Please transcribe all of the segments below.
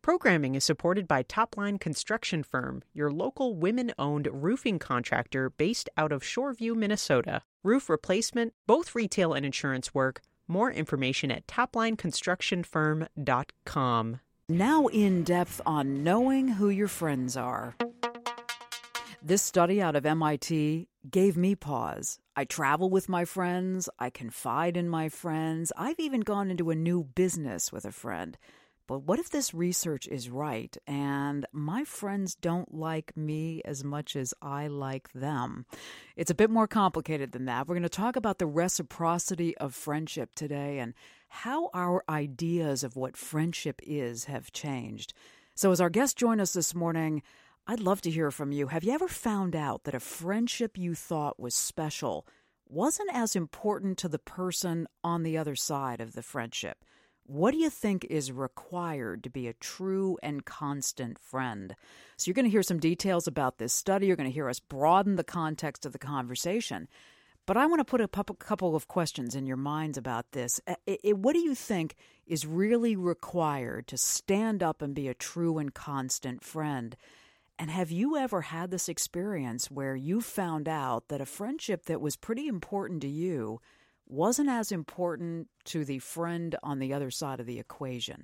Programming is supported by Topline Construction Firm, your local women-owned roofing contractor based out of Shoreview, Minnesota. Roof replacement, both retail and insurance work. More information at toplineconstructionfirm.com. Now in depth on knowing who your friends are. This study out of MIT gave me pause. I travel with my friends. I confide in my friends. I've even gone into a new business with a friend. But what if this research is right and my friends don't like me as much as I like them? It's a bit more complicated than that. We're going to talk about the reciprocity of friendship today and how our ideas of what friendship is have changed. So as our guests join us this morning, I'd love to hear from you. Have you ever found out that a friendship you thought was special wasn't as important to the person on the other side of the friendship? What do you think is required to be a true and constant friend? So you're going to hear some details about this study. You're going to hear us broaden the context of the conversation. But I want to put a couple of questions in your minds about this. What do you think is really required to stand up and be a true and constant friend? And have you ever had this experience where you found out that a friendship that was pretty important to you wasn't as important to the friend on the other side of the equation?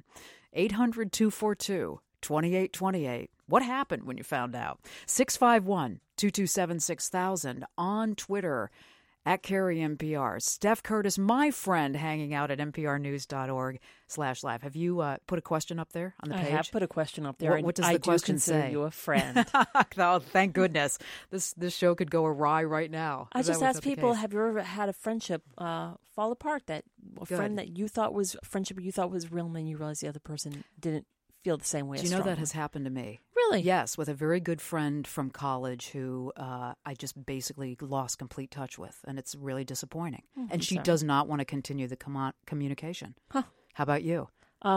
800-242-2828. What happened when you found out? 651-227-6000 on Twitter at Carrie NPR. Steph Curtis, my friend, hanging out at nprnews.org/live. Have you put a question up there on the page? I have put a question up there. What does the question say? I do consider you a friend. Oh, thank goodness. This show could go awry right now. I just ask people, have you ever had a friendship fall apart? Friend that you thought was a friendship you thought was real, and then you realized the other person didn't feel the same way. Do you know that has happened to me? Really? Yes, with a very good friend from college who I just basically lost complete touch with, and it's really disappointing. And she does not want to continue the communication. Huh. How about you?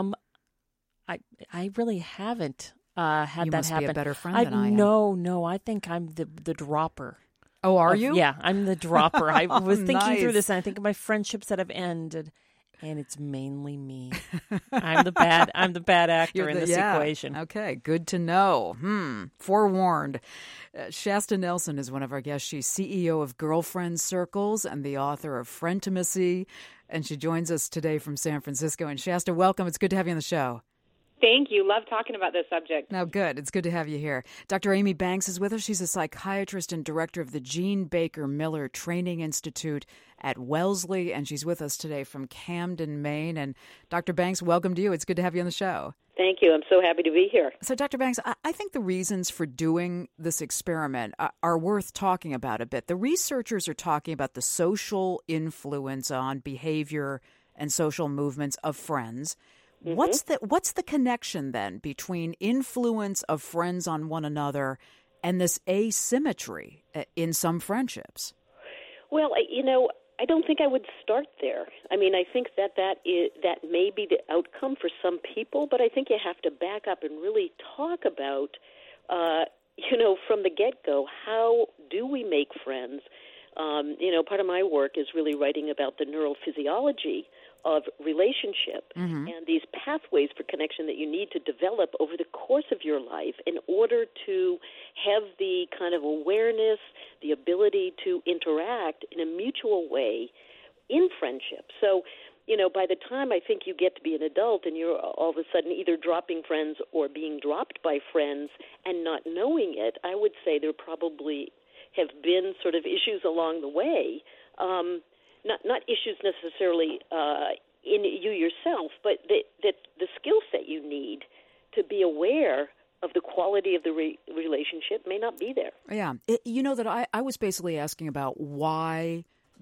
I really haven't had you that must happen. Be a better friend than I am. No, I think I'm the dropper. Oh, are you? Yeah, I'm the dropper. I was thinking through Nice. this, and I think of my friendships that have ended. And it's mainly me. I'm the bad actor in this equation. Okay, good to know. Forewarned. Shasta Nelson is one of our guests. She's CEO of Girlfriend Circles and the author of Frientimacy. And she joins us today from San Francisco. And Shasta, welcome. It's good to have you on the show. Thank you. Love talking about this subject. No, good. It's good to have you here. Dr. Amy Banks is with us. She's a psychiatrist and director of the Jean Baker Miller Training Institute at Wellesley, and she's with us today from Camden, Maine. And Dr. Banks, welcome to you. It's good to have you on the show. Thank you. I'm so happy to be here. So, Dr. Banks, I think the reasons for doing this experiment are worth talking about a bit. The researchers are talking about the social influence on behavior and social movements of friends. Mm-hmm. What's the connection then between influence of friends on one another and this asymmetry in some friendships? Well, I don't think I would start there. I mean, I think that may be the outcome for some people, but I think you have to back up and really talk about, from the get-go, how do we make friends? Part of my work is really writing about the neurophysiology of relationship and these pathways for connection that you need to develop over the course of your life in order to have the kind of awareness, the ability to interact in a mutual way in friendship. So, by the time I think you get to be an adult and you're all of a sudden either dropping friends or being dropped by friends and not knowing it, I would say there probably have been sort of issues along the way. Not issues necessarily in you yourself, but that the skill set you need to be aware of the quality of the relationship may not be there. Yeah. That I was basically asking about why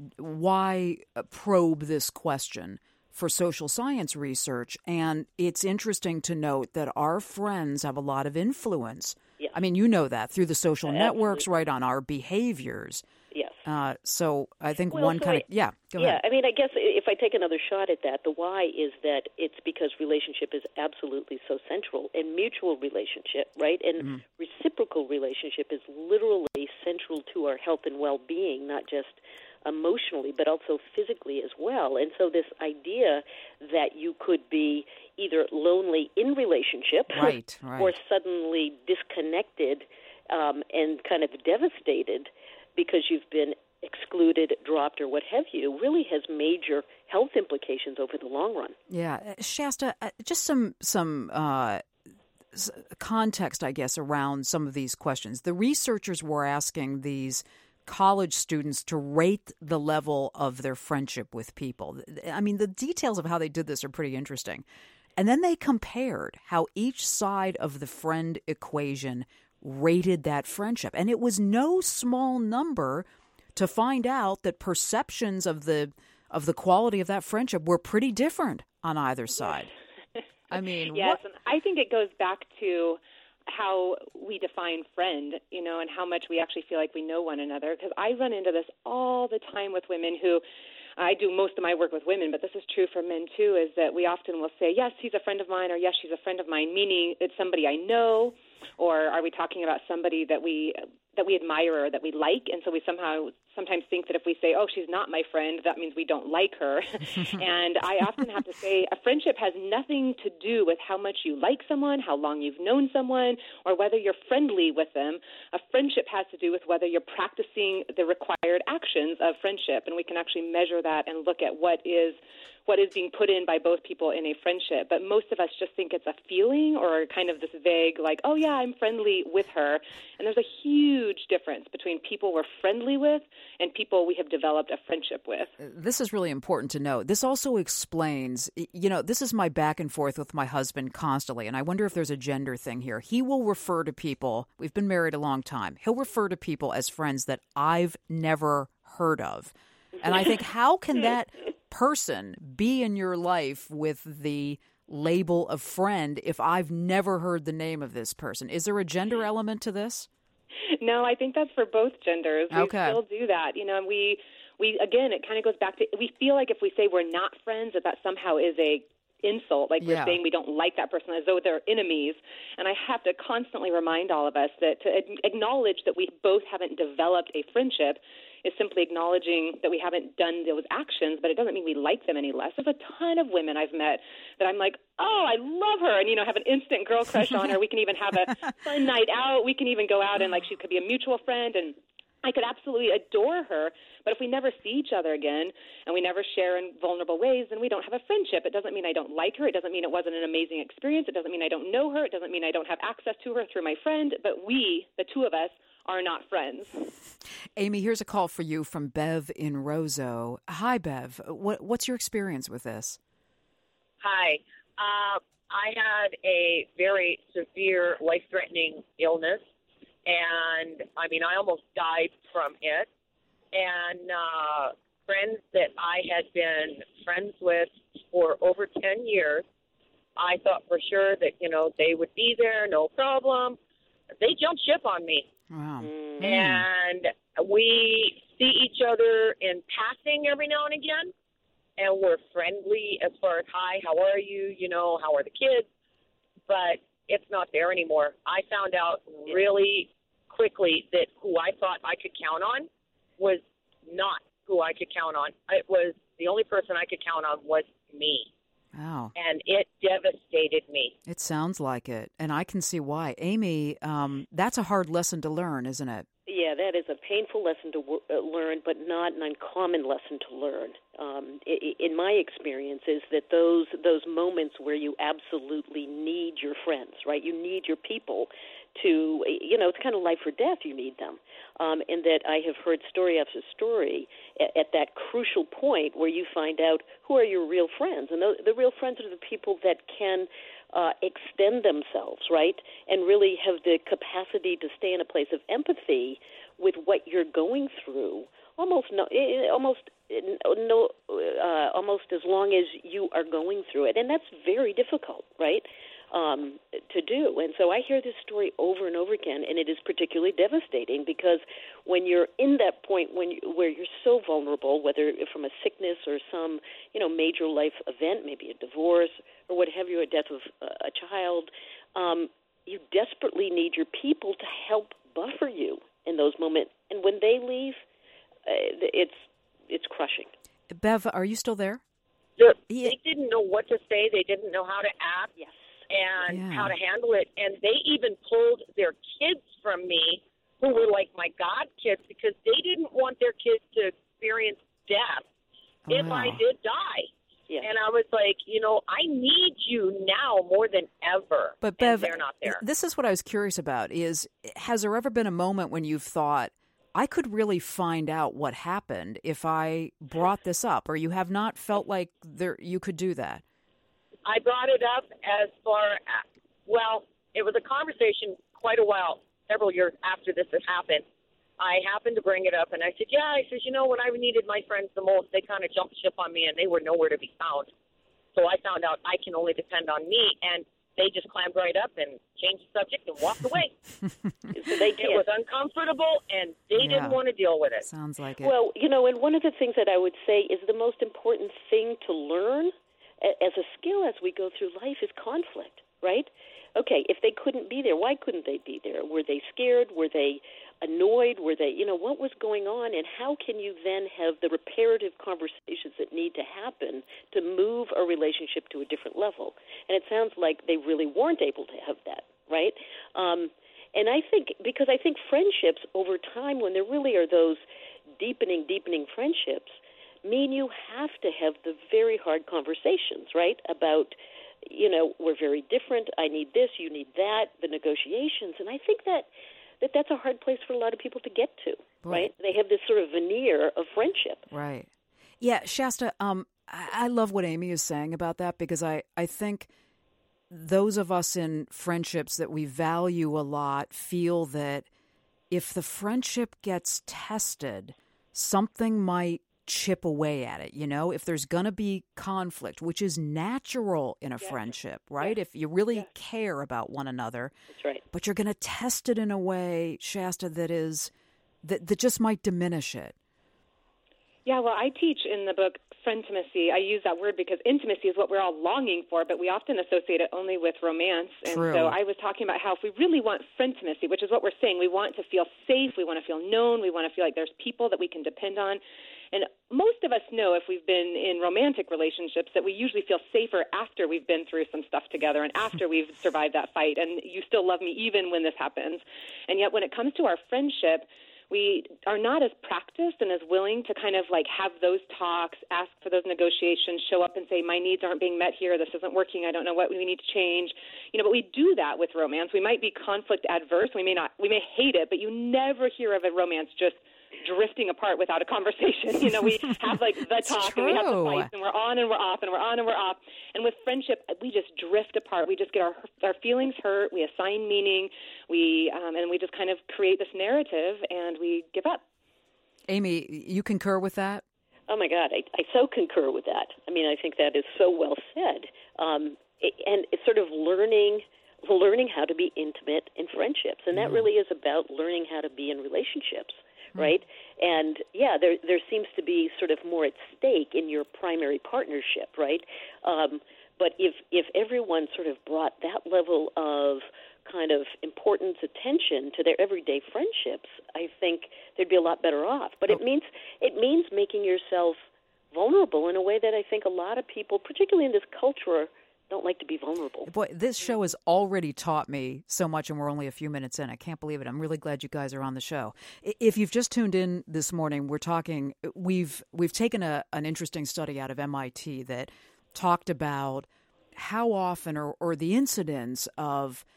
probe this question for social science research, and it's interesting to note that our friends have a lot of influence. Yes. I mean, you know that through the social networks, right, on our behaviors. Yes. So I think go ahead. Yeah, I mean, I guess if I take another shot at that, the why is that it's because relationship is absolutely so central, and mutual relationship, right, and reciprocal relationship is literally central to our health and well-being, not just emotionally, but also physically as well. And so this idea that you could be either lonely in relationship right. or suddenly disconnected and kind of devastated because you've been excluded, dropped, or what have you, really has major health implications over the long run. Yeah. Shasta, just some context, I guess, around some of these questions. The researchers were asking these college students to rate the level of their friendship with people. I mean, the details of how they did this are pretty interesting. And then they compared how each side of the friend equation rated that friendship. And it was no small number to find out that perceptions of the quality of that friendship were pretty different on either side. I mean, yes, and I think it goes back to how we define friend, and how much we actually feel like we know one another. Because I run into this all the time with women who, I do most of my work with women, but this is true for men too, is that we often will say, yes, he's a friend of mine, or yes, she's a friend of mine, meaning it's somebody I know, or are we talking about somebody that we admire or that we like? And so we sometimes think that if we say, oh, she's not my friend, that means we don't like her. And I often have to say a friendship has nothing to do with how much you like someone, how long you've known someone, or whether you're friendly with them. A friendship has to do with whether you're practicing the required actions of friendship. And we can actually measure that and look at what is being put in by both people in a friendship. But most of us just think it's a feeling or kind of this vague, like, oh, yeah, I'm friendly with her. And there's a huge difference between people we're friendly with and people we have developed a friendship with. This is really important to know. This also explains, this is my back and forth with my husband constantly, and I wonder if there's a gender thing here. He will refer to people, we've been married a long time, he'll refer to people as friends that I've never heard of. And I think, how can that person be in your life with the label of friend if I've never heard the name of this person? Is there a gender element to this? No, I think that's for both genders. We Okay. still do that. We again, it kind of goes back to, we feel like if we say we're not friends, that somehow is a insult, like we're saying we don't like that person, as though they're enemies. And I have to constantly remind all of us that to acknowledge that we both haven't developed a friendship is simply acknowledging that we haven't done those actions, but it doesn't mean we like them any less. There's a ton of women I've met that I'm like, oh, I love her, and, have an instant girl crush on her. We can even have a fun night out. We can even go out and, she could be a mutual friend, and I could absolutely adore her. But if we never see each other again and we never share in vulnerable ways, then we don't have a friendship. It doesn't mean I don't like her. It doesn't mean it wasn't an amazing experience. It doesn't mean I don't know her. It doesn't mean I don't have access to her through my friend. But we, the two of us, are not friends. Amy, here's a call for you from Bev in Roseau. Hi, Bev. What's your experience with this? Hi. I had a very severe life-threatening illness, and, I almost died from it. And friends that I had been friends with for over 10 years, I thought for sure that, they would be there, no problem. They jumped ship on me. Wow. And we see each other in passing every now and again, and we're friendly as far as, hi, how are you, how are the kids? But it's not there anymore. I found out really quickly that who I thought I could count on was not who I could count on. It was the only person I could count on was me. Wow. And it devastated me. It sounds like it, and I can see why. Amy, that's a hard lesson to learn, isn't it? Yeah, that is a painful lesson to learn, but not an uncommon lesson to learn. In my experience, is that those moments where you absolutely need your friends, right? You need your people to, it's kind of life or death. You need them, and that I have heard story after story at that crucial point where you find out who are your real friends, and the real friends are the people that can extend themselves, right, and really have the capacity to stay in a place of empathy with what you're going through, almost as long as you are going through it, and that's very difficult, right, to do. And so I hear this story over and over again, and it is particularly devastating because when you're in that point where you're so vulnerable, whether from a sickness or some major life event, maybe a divorce or what have you, a death of a child, you desperately need your people to help buffer you in those moments. And when they leave, it's it's crushing. Bev, are you still there? They didn't know what to say. They didn't know how to act and how to handle it. And they even pulled their kids from me, who were like my god kids, because they didn't want their kids to experience death if I did die. Yeah. And I was like, I need you now more than ever. But Bev, they're not there. This is what I was curious about, is has there ever been a moment when you've thought, I could really find out what happened if I brought this up, or you have not felt like you could do that? I brought it up as far as, it was a conversation quite a while, several years after this had happened. I happened to bring it up, and I said, when I needed my friends the most, they kind of jumped ship on me, and they were nowhere to be found. So I found out I can only depend on me, and they just climbed right up and changed the subject and walked away. It was uncomfortable, and they didn't want to deal with it. Sounds like it. Well, and one of the things that I would say is the most important thing to learn as a skill as we go through life is conflict, right? Okay, if they couldn't be there, why couldn't they be there? Were they scared? Were they annoyed? Were they, what was going on? And how can you then have the reparative conversations that need to happen to move a relationship to a different level? And it sounds like they really weren't able to have that, right? And I think, because I think friendships over time, when there really are those deepening friendships, mean you have to have the very hard conversations, right, about, we're very different, I need this, you need that, the negotiations. And I think that's a hard place for a lot of people to get to, right? They have this sort of veneer of friendship. Right. Yeah, Shasta, I love what Amy is saying about that, because I think those of us in friendships that we value a lot feel that if the friendship gets tested, something might chip away at it, if there's going to be conflict, which is natural in a friendship, right? If you really care about one another. That's right. But you're going to test it in a way, Shasta, that just might diminish it. Yeah, well, I teach in the book Friendtimacy. I use that word because intimacy is what we're all longing for, but we often associate it only with romance. True. And so I was talking about how if we really want friendtimacy, which is what we're saying, we want to feel safe, we want to feel known, we want to feel like there's people that we can depend on. And most of us know, if we've been in romantic relationships, that we usually feel safer after we've been through some stuff together and after we've survived that fight, and you still love me even when this happens. And yet when it comes to our friendship, we are not as practiced and as willing to kind of like have those talks, ask for those negotiations, show up and say, my needs aren't being met here, this isn't working, I don't know what we need to change. But we do that with romance. We might be conflict adverse, we may hate it, but you never hear of a romance just drifting apart without a conversation. We have like the talk and we have the fights and we're on and we're off and we're on and we're off. And with friendship, we just drift apart. We just get our feelings hurt. We assign meaning. And we just kind of create this narrative and we give up. Amy, you concur with that? Oh my God, I so concur with that. I mean, I think that is so well said. And it's sort of learning how to be intimate in friendships. And that really is about learning how to be in relationships. Right? And, there seems to be sort of more at stake in your primary partnership, right? But if everyone sort of brought that level of kind of importance, attention to their everyday friendships, I think they'd be a lot better off. But it means making yourself vulnerable in a way that I think a lot of people, particularly in this culture, don't like to be vulnerable. Boy, this show has already taught me so much, and we're only a few minutes in. I can't believe it. I'm really glad you guys are on the show. If you've just tuned in this morning, we're talking. We've taken an interesting study out of MIT that talked about how often or the incidence of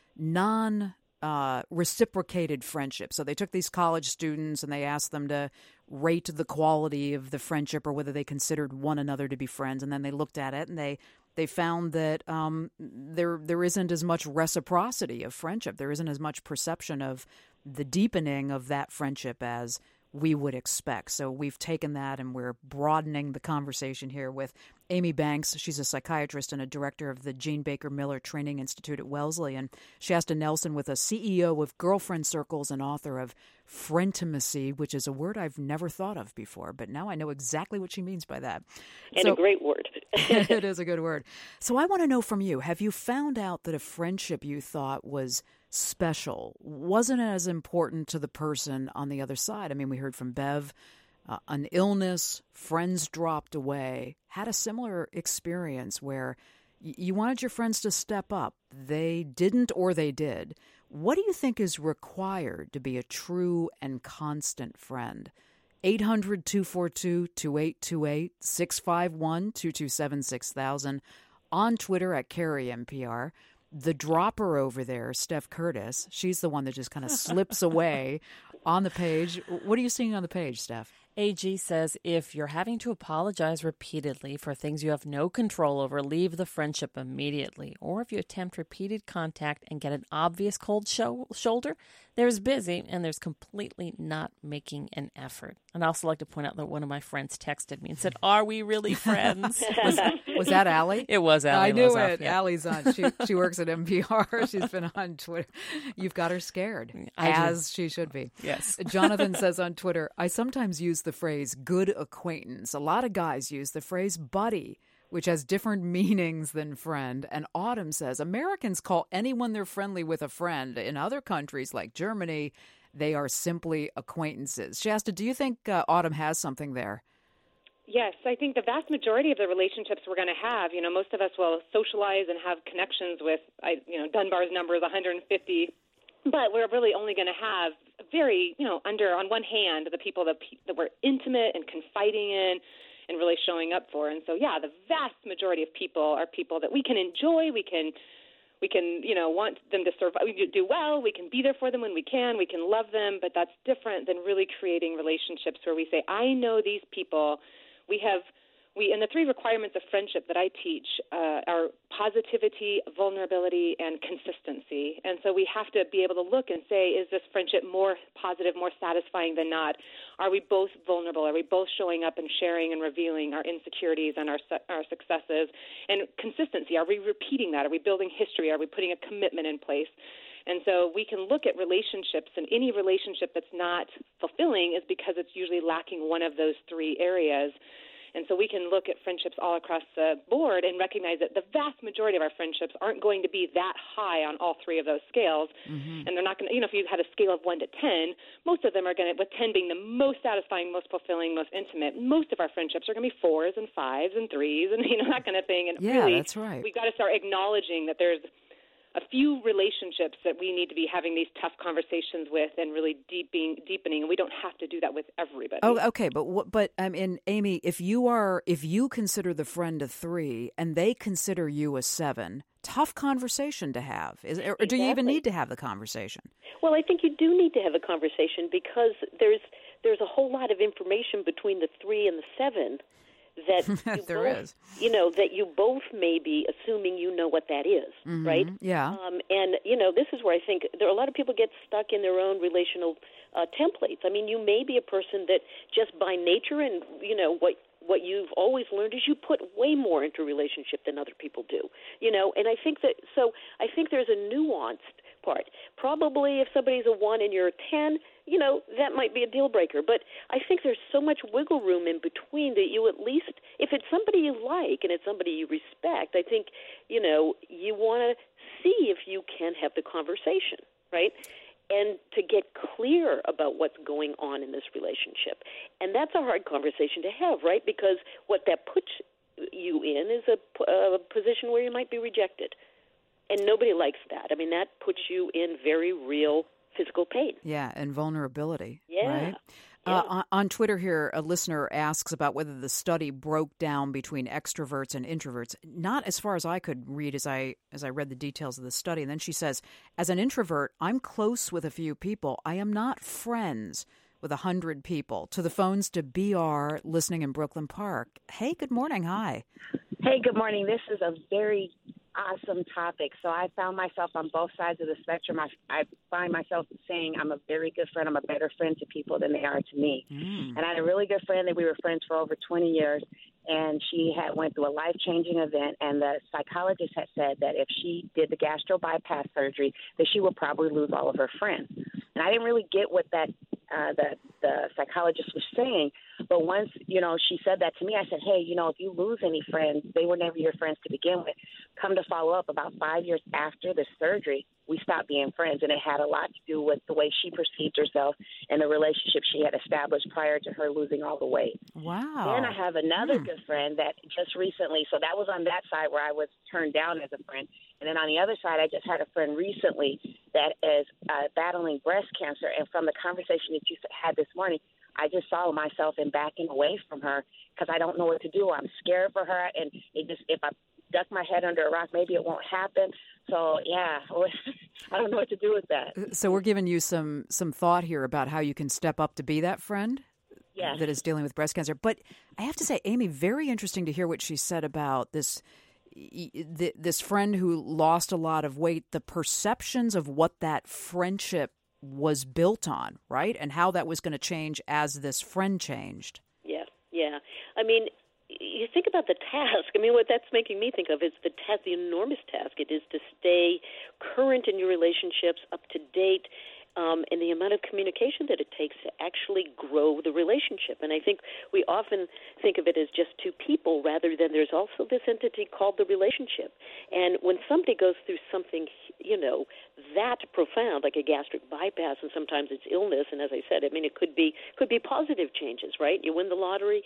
reciprocated friendship. So they took these college students and they asked them to rate the quality of the friendship or whether they considered one another to be friends, and then they looked at it and they found that there isn't as much reciprocity of friendship. There isn't as much perception of the deepening of that friendship as we would expect. So we've taken that and we're broadening the conversation here with Amy Banks. She's a psychiatrist and a director of the Jean Baker Miller Training Institute at Wellesley, and Shasta Nelson with a CEO of Girlfriend Circles and author of Friendtimacy, which is a word I've never thought of before, but now I know exactly what she means by that. And a great word. It is a good word. So I want to know from you, have you found out that a friendship you thought was special wasn't as important to the person on the other side? I mean, we heard from Bev an illness, friends dropped away, had a similar experience where you wanted your friends to step up. They didn't or they did. What do you think is required to be a true and constant friend? 800-242-2828, 651-227-6000, on Twitter at CarrieNPR. The dropper over there, Steph Curtis, she's the one that just kind of slips away on the page. What are you seeing on the page, Steph? AG says, if you're having to apologize repeatedly for things you have no control over, leave the friendship immediately. Or if you attempt repeated contact and get an obvious cold shoulder, there's busy and there's completely not making an effort. And I also like to point out that one of my friends texted me and said, are we really friends? Was that Allie? It was Allie. I knew it. Yeah. Allie's on. She works at NPR. She's been on Twitter. You've got her scared, as she should be. Yes. Jonathan says on Twitter, I sometimes use the phrase good acquaintance. A lot of guys use the phrase buddy, which has different meanings than friend. And Autumn says, Americans call anyone they're friendly with a friend. In other countries like Germany, they are simply acquaintances. Shasta, do you think Autumn has something there? Yes, I think the vast majority of the relationships we're going to have, most of us will socialize and have connections with, Dunbar's number is 150, but we're really only going to have very, on one hand, the people that we're intimate and confiding in and really showing up for. And so, the vast majority of people are people that we can enjoy, we can want them to survive, we do well, we can be there for them when we can love them, but that's different than really creating relationships where we say, I know these people. And the three requirements of friendship that I teach are positivity, vulnerability, and consistency. And so we have to be able to look and say, is this friendship more positive, more satisfying than not? Are we both vulnerable? Are we both showing up and sharing and revealing our insecurities and our successes? And consistency, are we repeating that? Are we building history? Are we putting a commitment in place? And so we can look at relationships, and any relationship that's not fulfilling is because it's usually lacking one of those three areas. And so we can look at friendships all across the board and recognize that the vast majority of our friendships aren't going to be that high on all three of those scales. Mm-hmm. And they're not going to, if you had a scale of 1 to 10, most of them are going to, with 10 being the most satisfying, most fulfilling, most intimate, most of our friendships are going to be 4s and 5s and 3s and, that kind of thing. And yeah, that's right. We've got to start acknowledging that there's a few relationships that we need to be having these tough conversations with and really deepening, and we don't have to do that with everybody. Oh, okay, but Amy, if you consider the friend a 3 and they consider you a 7, tough conversation to have. Or do you even need to have the conversation? Well, I think you do need to have a conversation because there's a whole lot of information between the 3 and the 7 that that you both may be assuming you know what that is, mm-hmm. right? Yeah. And this is where I think there are a lot of people get stuck in their own relational templates. I mean, you may be a person that just by nature and what you've always learned is you put way more into a relationship than other people do. And I think there's a nuanced part. Probably if somebody's a 1 and you're a 10, that might be a deal breaker. But I think there's so much wiggle room in between that you at least, if it's somebody you like and it's somebody you respect, I think, you want to see if you can have the conversation, right? And to get clear about what's going on in this relationship. And that's a hard conversation to have, right? Because what that puts you in is a position where you might be rejected. And nobody likes that. I mean, that puts you in very real physical pain. Yeah, and vulnerability. Yeah. Right? Yeah. On Twitter here, a listener asks about whether the study broke down between extroverts and introverts. Not as far as I could read as I read the details of the study. And then she says, as an introvert, I'm close with a few people. I am not friends with 100 people. To the phones to BR, listening in Brooklyn Park. Hey, good morning. Hi. Hey, good morning. This is a very awesome topic. So I found myself on both sides of the spectrum. I find myself saying I'm a very good friend. I'm a better friend to people than they are to me. And I had a really good friend that we were friends for over 20 years, and she had went through a life-changing event, and the psychologist had said that if she did the gastro bypass surgery, that she would probably lose all of her friends. And I didn't really get what that the psychologist was saying. But once, she said that to me, I said, hey, if you lose any friends, they were never your friends to begin with. Come to follow up, about 5 years after the surgery, we stopped being friends, and it had a lot to do with the way she perceived herself and the relationship she had established prior to her losing all the weight. Wow. Then I have another good friend that just recently, so that was on that side where I was turned down as a friend. And then on the other side, I just had a friend recently that is battling breast cancer. And from the conversation that you had this morning, I just saw myself in backing away from her because I don't know what to do. I'm scared for her, and if I duck my head under a rock, maybe it won't happen. So, yeah, I don't know what to do with that. So we're giving you some thought here about how you can step up to be that friend that is dealing with breast cancer. But I have to say, Amy, very interesting to hear what she said about this friend who lost a lot of weight, the perceptions of what that friendship was built on, right? And how that was going to change as this friend changed. Yeah. I mean, you think about the task. I mean, what that's making me think of is the enormous task it is to stay current in your relationships, up to date, and the amount of communication that it takes to actually grow the relationship. And I think we often think of it as just two people rather than there's also this entity called the relationship. And when somebody goes through something, that profound, like a gastric bypass, and sometimes it's illness, and as I said, I mean, it could be positive changes, right? You win the lottery.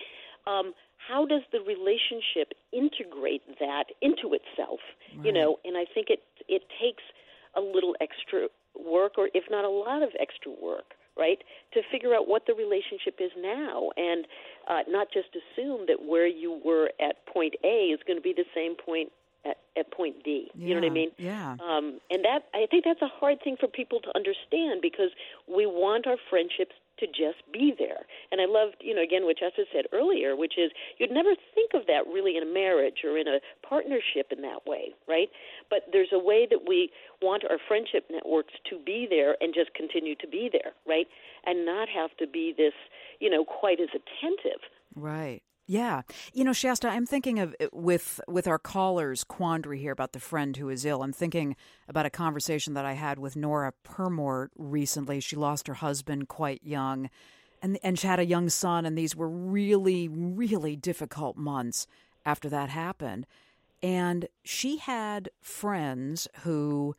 How does the relationship integrate that into itself? Right. And I think it takes a little extra work, or if not a lot of extra work, right, to figure out what the relationship is now, and not just assume that where you were at point A is going to be the same point at point D. You know what I mean? Yeah. And that, I think that's a hard thing for people to understand, because we want our friendships to just be there. And I loved, again, what Justice said earlier, which is you'd never think of that really in a marriage or in a partnership in that way, right? But there's a way that we want our friendship networks to be there and just continue to be there, right? And not have to be this, quite as attentive. Right. Yeah. Shasta, I'm thinking of with our caller's quandary here about the friend who is ill. I'm thinking about a conversation that I had with Nora Permort recently. She lost her husband quite young, and she had a young son, and these were really, really difficult months after that happened. And she had friends who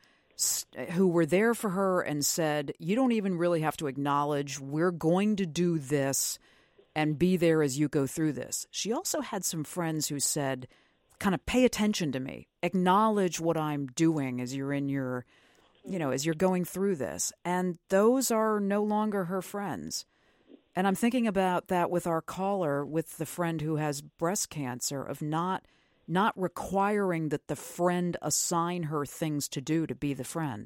were there for her and said, you don't even really have to acknowledge, we're going to do this and be there as you go through this. She also had some friends who said, kind of pay attention to me, acknowledge what I'm doing as you're in your, as you're going through this. And those are no longer her friends. And I'm thinking about that with our caller, with the friend who has breast cancer, of not requiring that the friend assign her things to do to be the friend.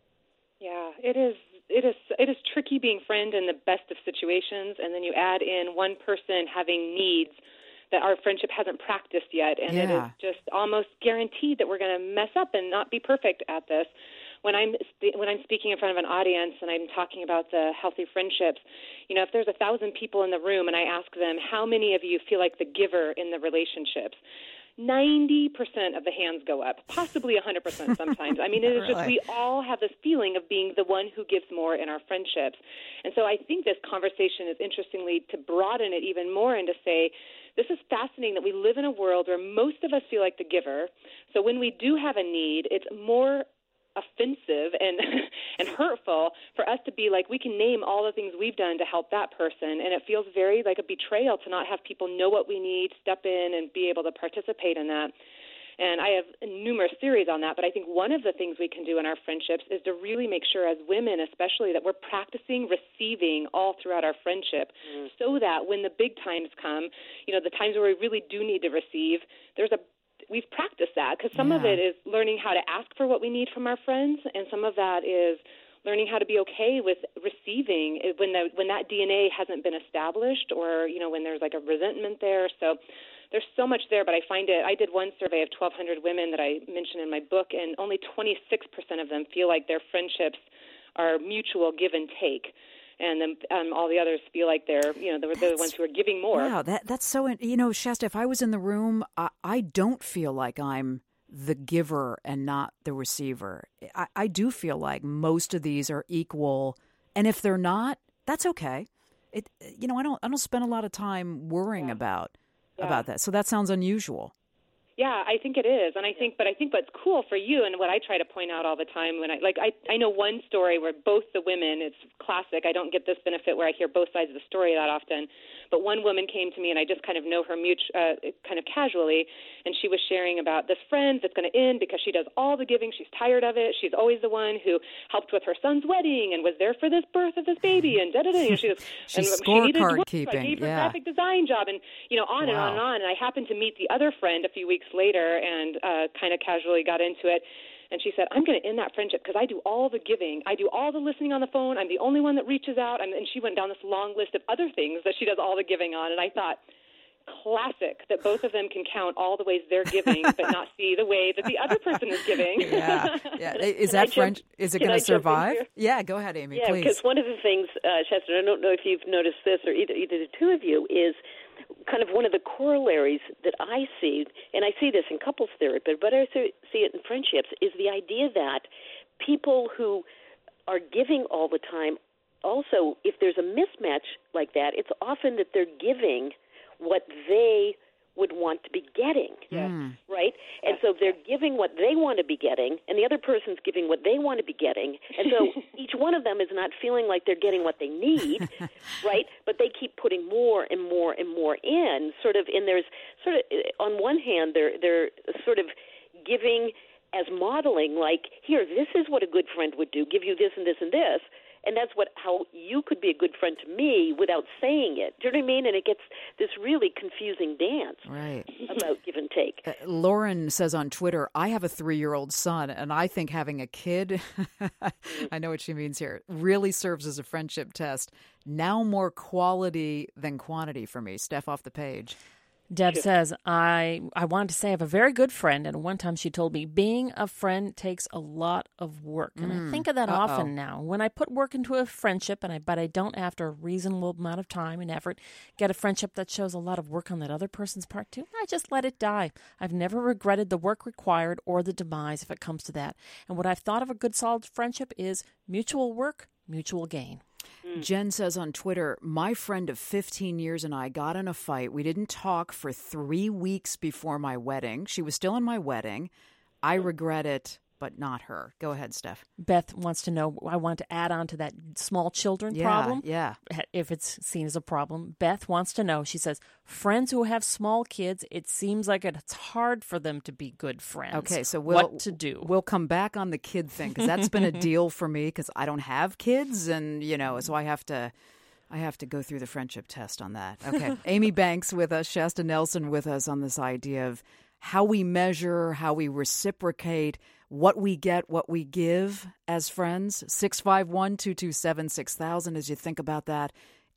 Yeah, it is tricky being friend in the best of situations, and then you add in one person having needs that our friendship hasn't practiced yet, and it is just almost guaranteed that we're going to mess up and not be perfect at this. When I'm speaking in front of an audience and I'm talking about the healthy friendships, if there's 1,000 people in the room and I ask them, how many of you feel like the giver in the relationships? 90% of the hands go up, possibly 100% sometimes. I mean, it is just, we all have this feeling of being the one who gives more in our friendships. And so I think this conversation is interestingly to broaden it even more and to say, this is fascinating that we live in a world where most of us feel like the giver. So when we do have a need, it's more offensive and hurtful for us to be like, we can name all the things we've done to help that person, and it feels very like a betrayal to not have people know what we need, step in, and be able to participate in that. And I have numerous theories on that, but I think one of the things we can do in our friendships is to really make sure, as women especially, that we're practicing receiving all throughout our friendship, so that when the big times come, the times where we really do need to receive, we've practiced that, because some of it is learning how to ask for what we need from our friends, and some of that is learning how to be okay with receiving when that DNA hasn't been established, or when there's like a resentment there. So there's so much there, but I find I did one survey of 1,200 women that I mentioned in my book, and only 26% of them feel like their friendships are mutual give and take. And then all the others feel like they're the ones who are giving more. Wow, that's so, Shasta, if I was in the room, I don't feel like I'm the giver and not the receiver. I do feel like most of these are equal, and if they're not, that's okay. I don't spend a lot of time worrying about that. So that sounds unusual. Yeah, I think it is, and I think what's cool for you, and what I try to point out all the time when I know one story where both the women, it's classic. I don't get this benefit where I hear both sides of the story that often, but one woman came to me, and I just kind of know her kind of casually, and she was sharing about this friend that's going to end because she does all the giving. She's tired of it. She's always the one who helped with her son's wedding and was there for this birth of this baby, and da-da-da. And she's she needed scorecard work, keeping. So I gave her a graphic design job, and on and on and on. And I happened to meet the other friend a few weeks later and kind of casually got into it. And she said, I'm going to end that friendship because I do all the giving. I do all the listening on the phone. I'm the only one that reaches out. And she went down this long list of other things that she does all the giving on. And I thought, classic, that both of them can count all the ways they're giving but not see the way that the other person is giving. Yeah. Is that friend? Is it going to survive? Yeah, go ahead, Amy, please. Yeah, because one of the things, Chester, I don't know if you've noticed this, or either the two of you, is kind of one of the corollaries that I see, and I see this in couples therapy, but I also see it in friendships, is the idea that people who are giving all the time, also, if there's a mismatch like that, it's often that they're giving what they would want to be getting, right? And so they're giving what they want to be getting, and the other person's giving what they want to be getting, and so each one of them is not feeling like they're getting what they need, right? But they keep putting more and more and more in, and there's sort of, on one hand, they're sort of giving as modeling, like, here, this is what a good friend would do, give you this and this and this. And that's how you could be a good friend to me without saying it. Do you know what I mean? And it gets this really confusing dance about give and take. Lauren says on Twitter, I have a 3-year-old son, and I think having a kid, I know what she means here, really serves as a friendship test. Now more quality than quantity for me. Steph, off the page. Deb says, I wanted to say I have a very good friend, and one time she told me being a friend takes a lot of work. And I think of that often now. When I put work into a friendship, but I don't, after a reasonable amount of time and effort, get a friendship that shows a lot of work on that other person's part too, I just let it die. I've never regretted the work required or the demise if it comes to that. And what I've thought of a good solid friendship is mutual work, mutual gain. Jen says on Twitter, my friend of 15 years and I got in a fight. We didn't talk for 3 weeks before my wedding. She was still in my wedding. I regret it, but not her. Go ahead, Steph. Beth wants to know, I want to add on to that small children problem. Yeah. If it's seen as a problem. Beth wants to know, she says, friends who have small kids, it seems like it's hard for them to be good friends. Okay, so what to do? We'll come back on the kid thing because that's been a deal for me because I don't have kids and, so I have to go through the friendship test on that. Okay, Amy Banks with us, Shasta Nelson with us on this idea of how we measure, how we reciprocate, what we get, what we give as friends. 651-227-6000 as you think about that.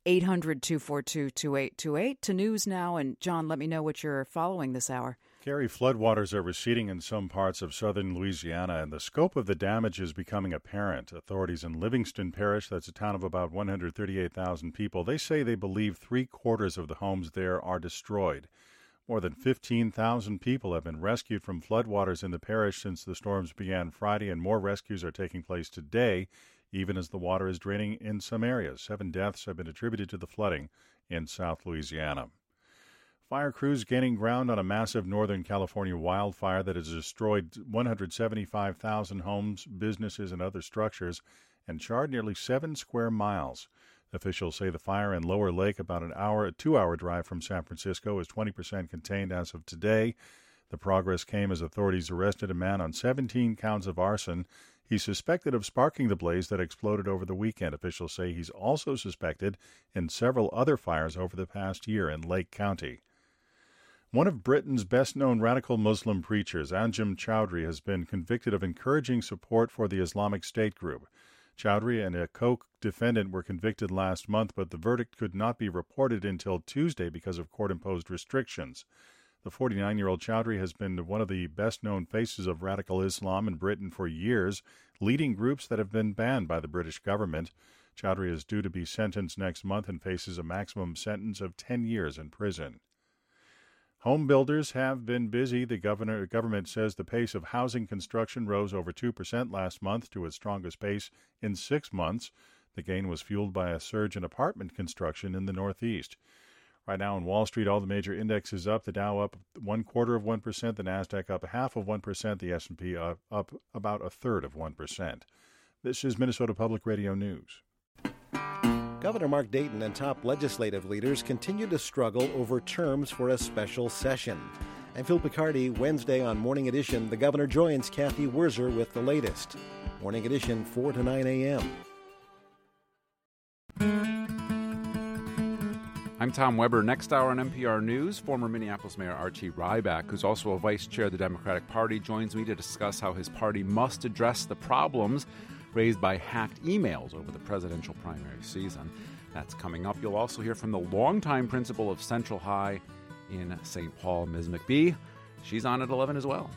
800-242-2828 to news now. And John, let me know what you're following this hour. Gary, floodwaters are receding in some parts of southern Louisiana, and the scope of the damage is becoming apparent. Authorities in Livingston Parish, that's a town of about 138,000 people, they say they believe 3/4 of the homes there are destroyed. More than 15,000 people have been rescued from floodwaters in the parish since the storms began Friday, and more rescues are taking place today, even as the water is draining in some areas. 7 deaths have been attributed to the flooding in South Louisiana. Fire crews gaining ground on a massive Northern California wildfire that has destroyed 175,000 homes, businesses, and other structures and charred nearly 7 square miles. Officials say the fire in Lower Lake, about a 2-hour drive from San Francisco, is 20% contained as of today. The progress came as authorities arrested a man on 17 counts of arson. He's suspected of sparking the blaze that exploded over the weekend. Officials say he's also suspected in several other fires over the past year in Lake County. One of Britain's best-known radical Muslim preachers, Anjem Choudary, has been convicted of encouraging support for the Islamic State group. Choudary and a co-defendant were convicted last month, but the verdict could not be reported until Tuesday because of court-imposed restrictions. The 49-year-old Choudary has been one of the best-known faces of radical Islam in Britain for years, leading groups that have been banned by the British government. Choudary is due to be sentenced next month and faces a maximum sentence of 10 years in prison. Home builders have been busy. The government says the pace of housing construction rose over 2% last month to its strongest pace in 6 months. The gain was fueled by a surge in apartment construction in the Northeast. Right now on Wall Street, all the major indexes up. The Dow up 0.25%, the Nasdaq up 0.5%, the S&P up about 1/3%. This is Minnesota Public Radio News. Governor Mark Dayton and top legislative leaders continue to struggle over terms for a special session. I'm Phil Picardi. Wednesday on Morning Edition, the governor joins Kathy Wurzer with the latest. Morning Edition, 4 to 9 a.m. I'm Tom Weber. Next hour on NPR News, former Minneapolis Mayor Archie Ryback, who's also a vice chair of the Democratic Party, joins me to discuss how his party must address the problems raised by hacked emails over the presidential primary season. That's coming up. You'll also hear from the longtime principal of Central High in St. Paul, Ms. McBee. She's on at 11 as well.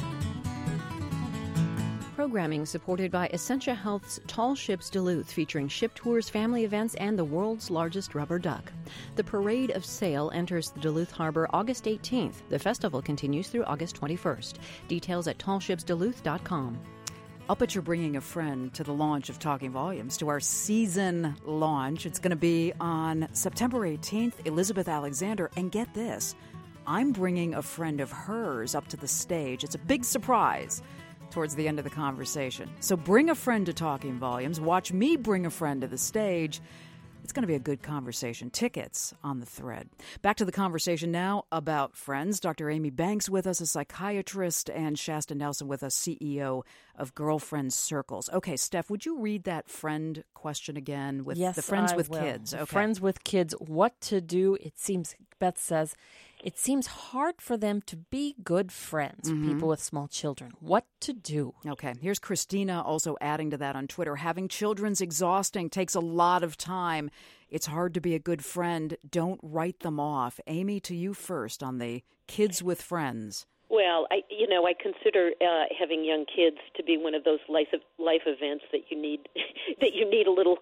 Programming supported by Essentia Health's Tall Ships Duluth, featuring ship tours, family events, and the world's largest rubber duck. The Parade of Sail enters the Duluth Harbor August 18th. The festival continues through August 21st. Details at tallshipsduluth.com. I'll bet you're bringing a friend to the launch of Talking Volumes, to our season launch. It's going to be on September 18th, Elizabeth Alexander. And get this, I'm bringing a friend of hers up to the stage. It's a big surprise towards the end of the conversation. So bring a friend to Talking Volumes. Watch me bring a friend to the stage. It's going to be a good conversation. Tickets on the thread. Back to the conversation now about friends. Dr. Amy Banks with us, a psychiatrist, and Shasta Nelson with us, CEO of Girlfriend Circles. Okay, Steph, would you read that friend question again with yes, the friends I with will. kids? Okay. Friends with kids, what to do. It seems, Beth says, it seems hard for them to be good friends, people with small children. What to do? Okay, here's Christina also adding to that on Twitter. Having children's exhausting, takes a lot of time. It's hard to be a good friend. Don't write them off. Amy, to you first on the kids with friends. Well, I consider having young kids to be one of those life events that you need a little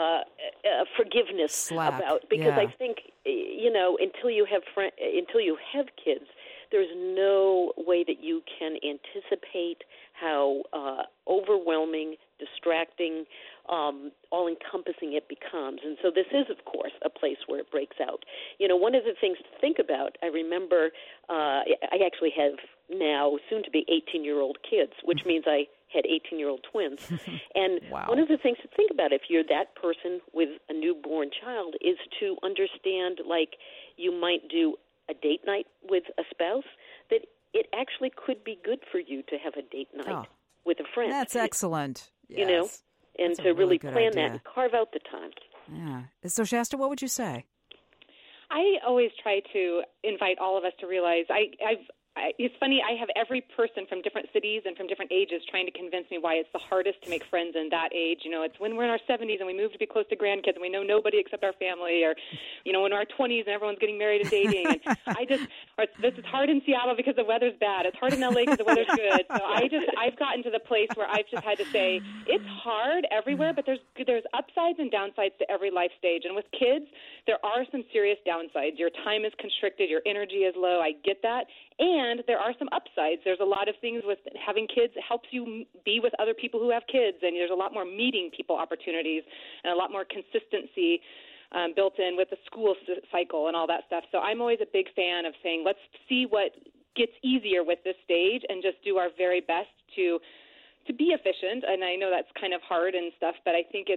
forgiveness about, because I think until you have kids, there's no way that you can anticipate how overwhelming, distracting, all-encompassing it becomes. And so this is, of course, a place where it breaks out. One of the things to think about, I remember I actually have now soon-to-be 18-year-old kids, which means I had 18-year-old twins. And one of the things to think about if you're that person with a newborn child is to understand, like, you might do a date night with a spouse, that it actually could be good for you to have a date night with a friend. That's excellent. Yes. And That's to really good plan idea. that and carve out the time. Yeah. So, Shasta, what would you say? I always try to invite all of us to realize it's funny, I have every person from different cities and from different ages trying to convince me why it's the hardest to make friends in that age. It's when we're in our 70s and we move to be close to grandkids and we know nobody except our family, or, when we're in our 20s and everyone's getting married and dating. And this is hard in Seattle because the weather's bad. It's hard in LA because the weather's good. So I've gotten to the place where I've just had to say, it's hard everywhere, but there's upsides and downsides to every life stage. And with kids, there are some serious downsides. Your time is constricted, your energy is low. I get that. And there are some upsides. There's a lot of things with having kids. It helps you be with other people who have kids, and there's a lot more meeting people opportunities and a lot more consistency built in with the school cycle and all that stuff. So I'm always a big fan of saying, let's see what gets easier with this stage and just do our very best to be efficient. And I know that's kind of hard and stuff, but I think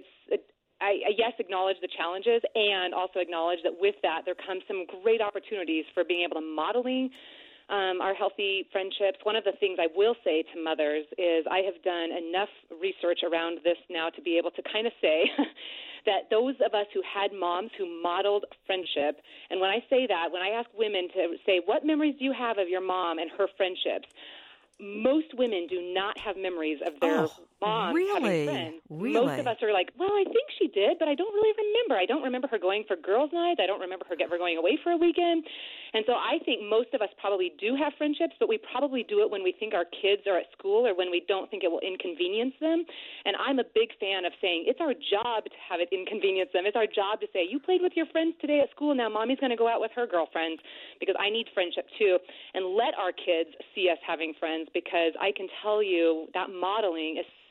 yes, acknowledge the challenges and also acknowledge that with that there comes some great opportunities for being able to modeling our healthy friendships. One of the things I will say to mothers is I have done enough research around this now to be able to kind of say that those of us who had moms who modeled friendship, and when I say that, when I ask women to say, what memories do you have of your mom and her friendships, most women do not have memories of their moms having friends. Really? Most of us are like, well, I think she did, but I don't really remember. I don't remember her going for girls' nights. I don't remember her ever going away for a weekend. And so I think most of us probably do have friendships, but we probably do it when we think our kids are at school or when we don't think it will inconvenience them. And I'm a big fan of saying it's our job to have it inconvenience them. It's our job to say, you played with your friends today at school. Now mommy's going to go out with her girlfriends because I need friendship too. And let our kids see us having friends, because I can tell you that modeling is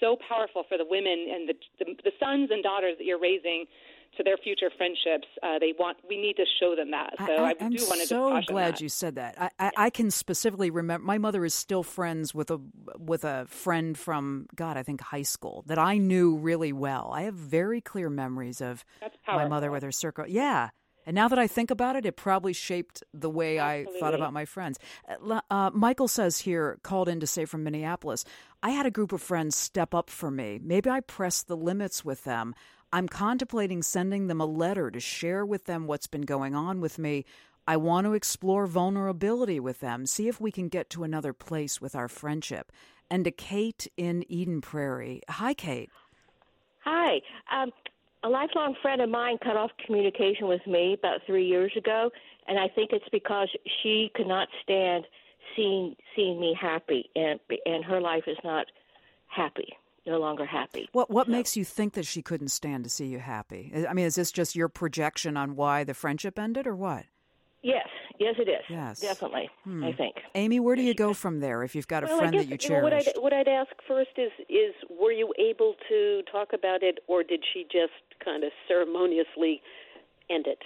so powerful for the women and the sons and daughters that you're raising to their future friendships. We need to show them that. So I'm so glad you said that. I can specifically remember my mother is still friends with a friend from, I think high school that I knew really well. I have very clear memories of my mother with her circle. Yeah. And now that I think about it, it probably shaped the way I thought about my friends. Michael says here, called in to say from Minneapolis, I had a group of friends step up for me. Maybe I pressed the limits with them. I'm contemplating sending them a letter to share with them what's been going on with me. I want to explore vulnerability with them, see if we can get to another place with our friendship. And to Kate in Eden Prairie. Hi, Kate. Hi. A lifelong friend of mine cut off communication with me about 3 years ago, and I think it's because she could not stand seeing me happy, and her life is not happy. No longer happy. What makes you think that she couldn't stand to see you happy? I mean, is this just your projection on why the friendship ended, or what? Yes, it is. Yes, definitely. I think. Amy, where do you go from there if you've got a friend that you cherish? What I'd ask first is were you able to talk about it, or did she just kind of ceremoniously end it?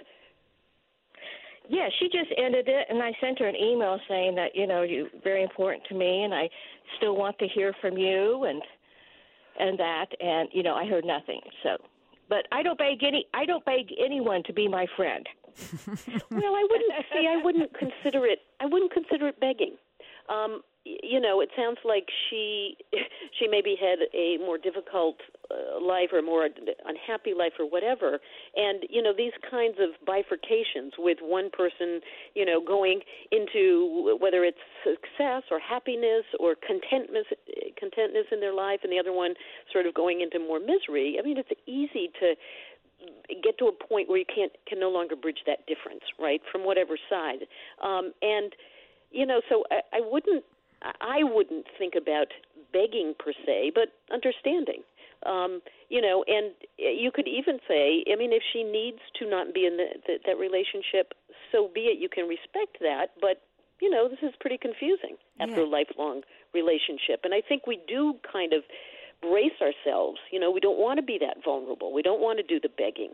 Yeah, she just ended it, and I sent her an email saying that you're very important to me, and I still want to hear from you, and that, and I heard nothing. So, but I don't beg anyone to be my friend. Well, I wouldn't consider it begging. It sounds like she maybe had a more difficult life or more unhappy life or whatever. And, these kinds of bifurcations with one person, going into whether it's success or happiness or contentness in their life, and the other one sort of going into more misery. I mean, it's easy to get to a point where you can no longer bridge that difference, right, from whatever side. So I wouldn't think about begging per se, but understanding. And you could even say, I mean, if she needs to not be in that relationship, so be it. You can respect that, but this is pretty confusing after a lifelong relationship. And I think we do kind of brace ourselves. We don't want to be that vulnerable. We don't want to do the begging.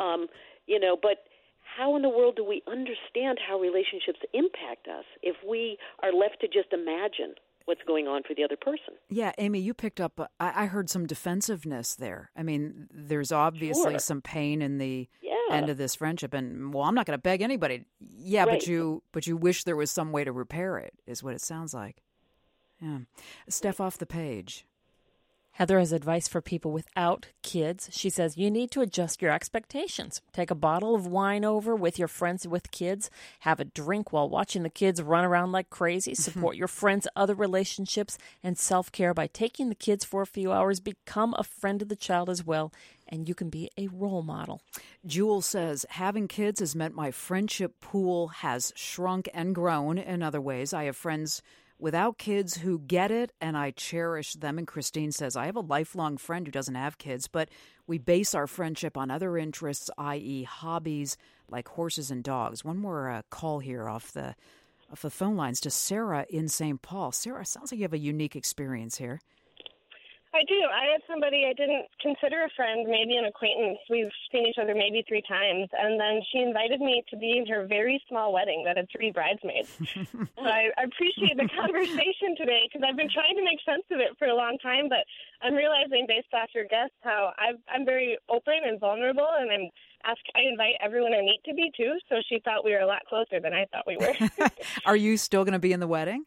But how in the world do we understand how relationships impact us if we are left to just imagine what's going on for the other person? Yeah, Amy, you picked up, I heard some defensiveness there. I mean, there's obviously some pain in the end of this friendship, and, I'm not going to beg anybody. Yeah, right. but you wish there was some way to repair it, is what it sounds like. Yeah. Steph, off the page. Heather has advice for people without kids. She says you need to adjust your expectations. Take a bottle of wine over with your friends with kids. Have a drink while watching the kids run around like crazy. Support your friends' other relationships and self-care by taking the kids for a few hours. Become a friend of the child as well, and you can be a role model. Jewel says, having kids has meant my friendship pool has shrunk and grown in other ways. I have friends without kids who get it, and I cherish them. And Christine says, I have a lifelong friend who doesn't have kids, but we base our friendship on other interests, i.e. hobbies like horses and dogs. One more call here off the phone lines to Sarah in St. Paul. Sarah, sounds like you have a unique experience here. I do. I had somebody I didn't consider a friend, maybe an acquaintance. We've seen each other maybe 3 times, and then she invited me to be in her very small wedding that had 3 bridesmaids. So I appreciate the conversation today because I've been trying to make sense of it for a long time, but I'm realizing based off your guests how I'm very open and vulnerable, and I invite everyone I meet to be too, so she thought we were a lot closer than I thought we were. Are you still going to be in the wedding?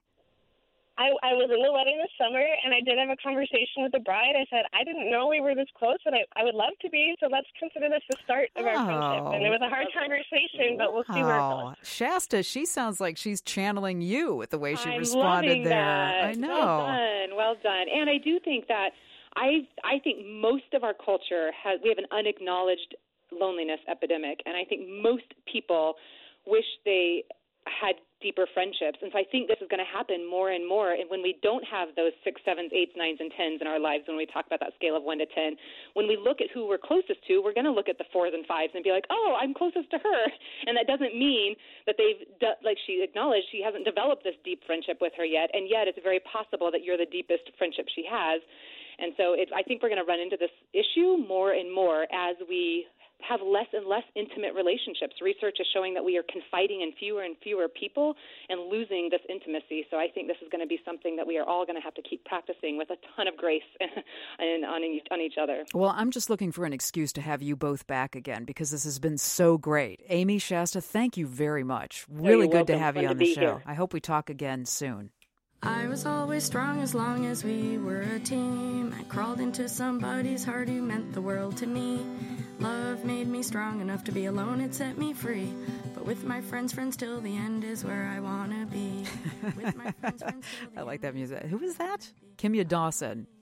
I was in the wedding this summer, and I did have a conversation with the bride. I said, I didn't know we were this close, and I would love to be, so let's consider this the start of our friendship. And it was a hard conversation, but we'll see where it goes. Shasta, she sounds like she's channeling you with the way she responded there. That. I know. Well done. And I do think that I think most of our culture we have an unacknowledged loneliness epidemic, and I think most people wish they had deeper friendships. And so I think this is going to happen more and more. And when we don't have those 6, 7s, 8s, 9s, and 10s in our lives, when we talk about that scale of 1 to 10, when we look at who we're closest to, we're going to look at the 4s and 5s and be like, oh, I'm closest to her. And that doesn't mean that like she acknowledged, she hasn't developed this deep friendship with her yet. And yet it's very possible that you're the deepest friendship she has. And so I think we're going to run into this issue more and more as we have less and less intimate relationships. Research is showing that we are confiding in fewer and fewer people and losing this intimacy. So I think this is going to be something that we are all going to have to keep practicing with a ton of grace and on each other. Well, I'm just looking for an excuse to have you both back again because this has been so great. Amy, Shasta, thank you very much. Really good to have you on the show. Here. I hope we talk again soon. I was always strong as long as we were a team. I crawled into somebody's heart who meant the world to me. Love made me strong enough to be alone, it set me free. But with my friends till the end is where I want to be. With my friends till the I like that music. Who is that? Kimya Dawson.